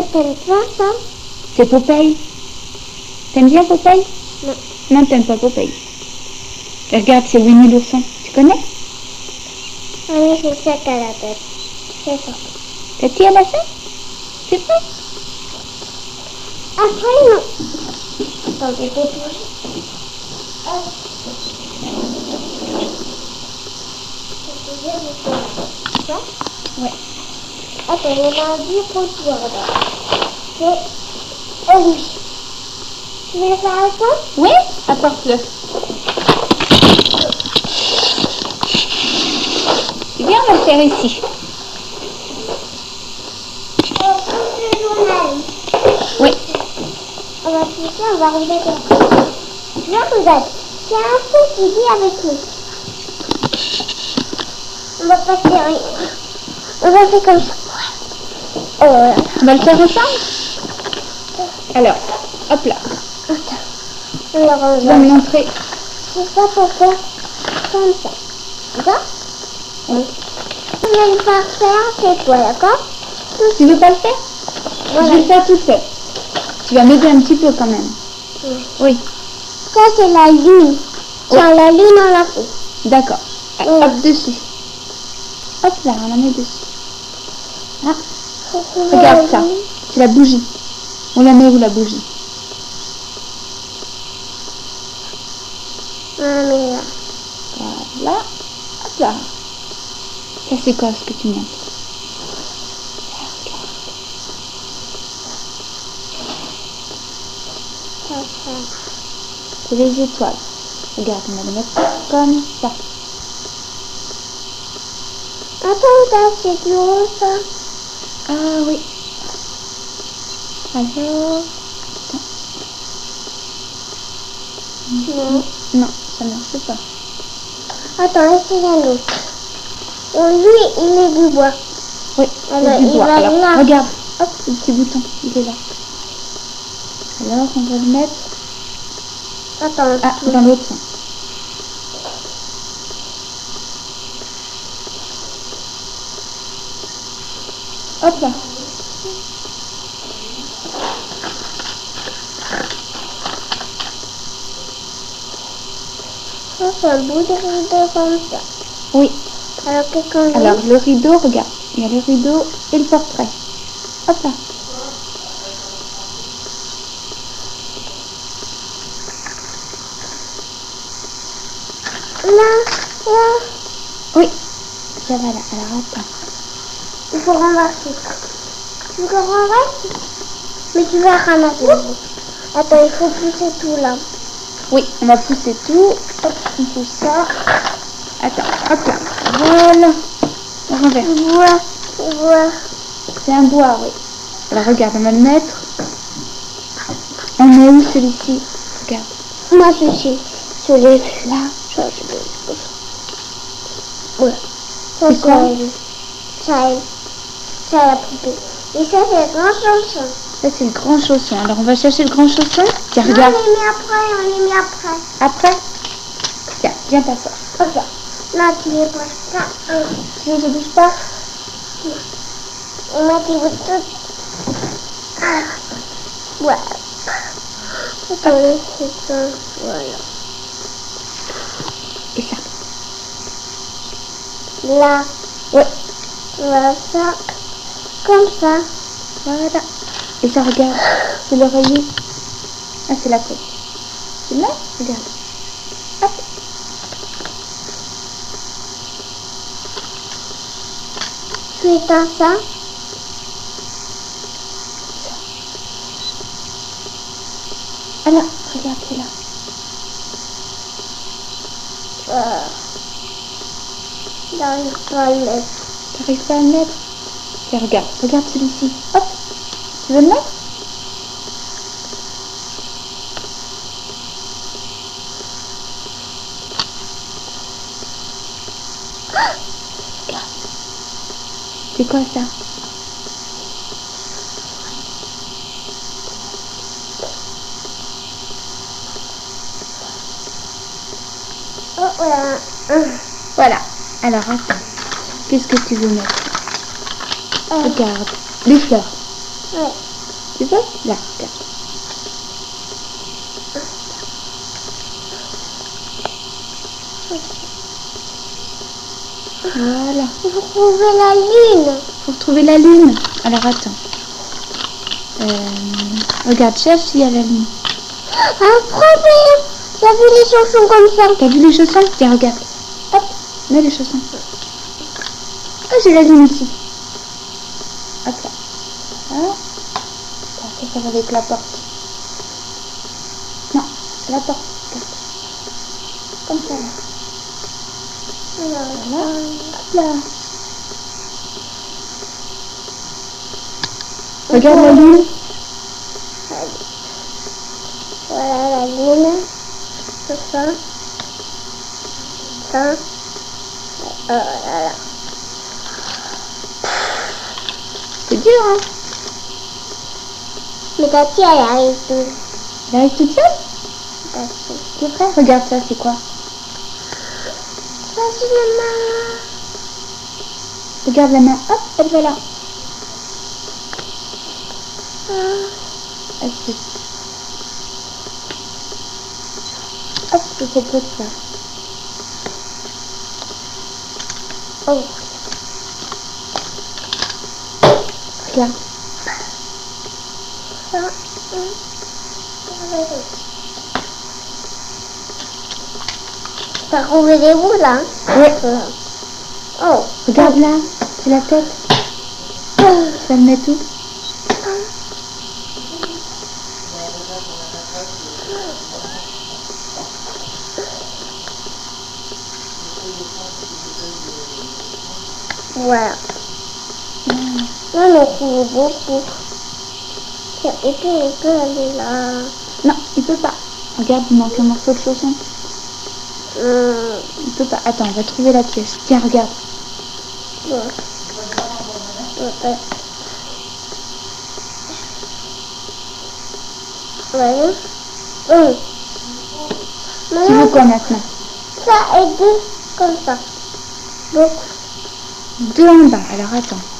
Toi, t'aimes pas ça? C'est Popeye. T'aimes bien Popeye? Non. Non, t'aimes pas Popeye. Regarde, c'est Winnie l'ourson. Tu connais? Ah oui, c'est ça qu'à la tête. C'est ça. T'as qui à la tête? C'est vrai? Après, non. Attendez, dépose. Ouais. Attends, il y en a deux pour toi, là. C'est lui. Tu veux le faire avec moi? Oui, apporte-le. C'est bien, on va le faire ici. Le journal. Oui. On va pousser, on va remettre. Tu vois, regarde. C'est un fou qui vit avec nous. On va pas faire rien. On va faire comme ça. Oh là là. On va le faire ensemble? Alors, hop là. Alors, on Tu vas me montrer. C'est ça pour faire comme ça. D'accord? Oui. Je vais le faire faire, c'est toi, d'accord? Tu veux pas le faire? Voilà. Je vais le faire tout seul. Tu vas m'aider un petit peu quand même. Oui. Ça, c'est la lune. Tiens, la lune, on l'a fait. D'accord. Voilà. Hop dessus. Hop là, on la met dessus. Ah, regarde ça. C'est la bougie. On la met où la bougie? Ah, mais là. Voilà. Hop là. Ça c'est quoi ce que tu montres? Ça. C'est les étoiles. Regarde, on va les mettre comme ça. Attends, là, c'est du rose, ça. Ah oui. Alors... Non. Non, ça marche pas. Attends, là, c'est un autre. Lui, il est du bois. Oui, Alors, c'est du il bois. va Alors, là. regarde. Hop, le petit bouton, il est là. Alors, on va le mettre... Attends. Ah, dans l'autre sens. Hop là. Ça, c'est un bout de rideau comme ça. Oui. Alors, qu'est-ce qu'on dit? Alors, le rideau, regarde. Il y a le rideau et le portrait. Hop là. Là. Oui. Ça va là. Alors, attends. Il faut renverser. Tu le renverses? Mais tu vas ramasser. Attends, il faut pousser tout là. Oui, on va pousser tout. Hop, on pousse ça. Attends, hop là. Voilà. On renverse. Bois. C'est un bois, oui. Alors, regarde, on va le mettre. On met où celui-ci? Regarde. Moi, celui-ci. Celui-là. Ça, c'est ouais. Ça, C'est quoi? Ça, la poupée. Et ça, c'est le grand chausson. Ça, c'est le grand chausson. Alors, on va chercher le grand chausson. Tiens, Non, regarde. on les met après. Après? Tiens, viens t'asseoir. Hop là. Non, tu les poses pas. Tu veux que je bouge pas? On met des boutons. Ouais. Attends, c'est ça. Voilà. Et ça? Là. Ouais. Voilà ça. Comme ça. Voilà. Et ça, regarde. C'est l'oreiller. Ah, c'est la tête. Tu le mets? Regarde. Hop. Tu éteins ça. Ah là, regarde, c'est là. J'arrive pas à le mettre. T'arrives pas à le mettre? Tiens, regarde. Regarde celui-ci. Hop. Tu veux le mettre? Regarde. C'est quoi ça? Oh, voilà. Voilà. Alors, attends. Qu'est-ce que tu veux mettre? Regarde. Les fleurs. Ouais. Tu veux? Là, regarde. Voilà. Il faut trouver la lune. Faut trouver la lune. Alors attends. Regarde, cherche s'il y a la lune. Un problème. J'ai vu les chaussons comme ça. T'as vu les chaussons? Tiens, regarde. Hop, mets les chaussons. Oh, j'ai la lune ici. Hop là. Voilà. Attends, ça va avec la porte. Non, la porte. Regarde. Comme ça là. Voilà. Hop là. Regarde la lune. Voilà la lune. C'est ça. Ça. Oh là là. C'est dur, hein? Mais Tati, elle arrive tout. Elle arrive toute seule? Tati. Tu es prêt? Regarde ça, c'est quoi? Vas-y, maman. Regarde la main. Hop, elle va là. Hop, hop, je fais peu de ça. Oh. Regarde. Ça. T'as trouvé des roues là? Oui. Oh. Regarde là, c'est la tête. Tu vas le mettre où? Voilà. Là, on a trouvé beaucoup. Tiens, il peut aller là. Non, il peut pas. Regarde, il manque un morceau de chausson. Il peut pas. Attends, on va trouver la pièce. Tiens, regarde. Ouais. Ouais. Tu veux quoi maintenant? Ça et deux comme ça. Donc, Deux en bas. Alors attends.